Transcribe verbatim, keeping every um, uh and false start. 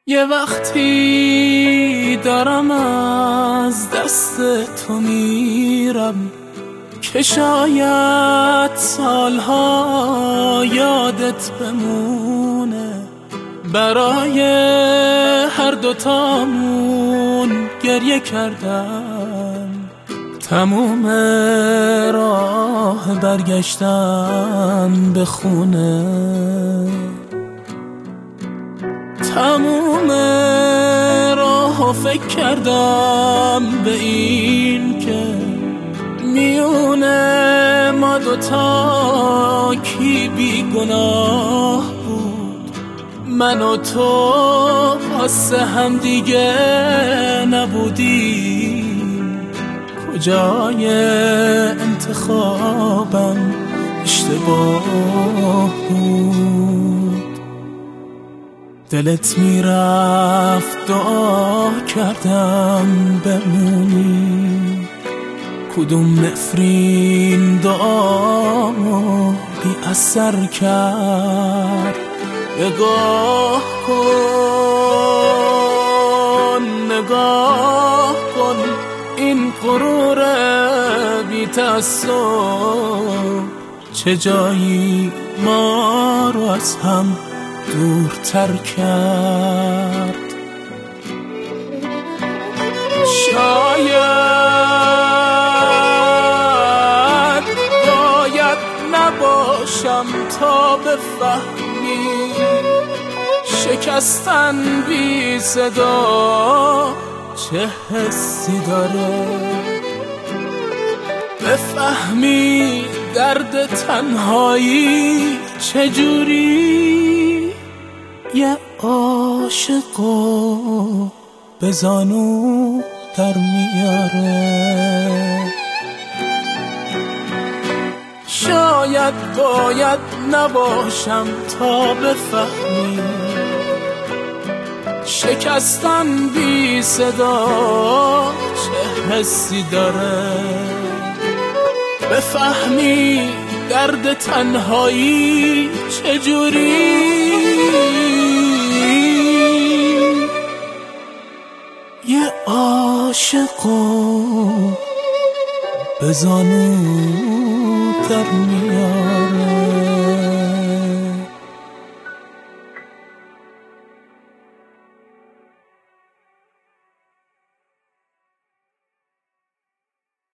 یه وقتی دارم از دست تو میرم که شاید سالها یادت بمونه، برای هر دوتامون گریه کردم، تموم راه برگشتم به خونه، تموم راه فکر کردم به این که میونه ما دوتا کی بی گناه بود، من و تو واسه هم دیگه نبودیم، کجای انتخابم اشتباه بود، دلت میرفت دعا کردم بمونی، کدوم نفرین دعا بی اثر کرد، نگاه کن نگاه کن این غرور بی تعصب چه جایی ما رو از هم دورتر کرد. شاید باید نباشم تا بفهمی شکستن بی صدا چه حسی داره، بفهمی درد تنهایی چجوری یه عاشقو به زانو در میاره. شاید باید نباشم تا بفهمی شکستن بی صدا چه حسی داره، بفهمی درد تنهایی چجوری یه عاشقو به زانو در میاره.